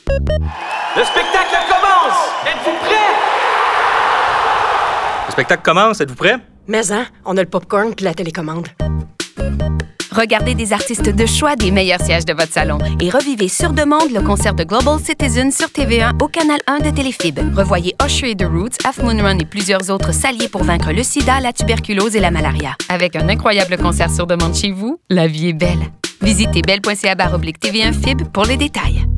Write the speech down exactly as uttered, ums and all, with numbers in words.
Le spectacle commence! Êtes-vous prêts? Le spectacle commence, êtes-vous prêts? Mais hein, on a le popcorn puis la télécommande. Regardez des artistes de choix des meilleurs sièges de votre salon et revivez sur demande le concert de Global Citizen sur T V un au canal un de Téléfib. Revoyez Usher et The Roots, Half Moon Run et plusieurs autres s'allier pour vaincre le sida, la tuberculose et la malaria. Avec un incroyable concert sur demande chez vous, la vie est belle. Visitez belle point c a barre oblique T V un Fib pour les détails.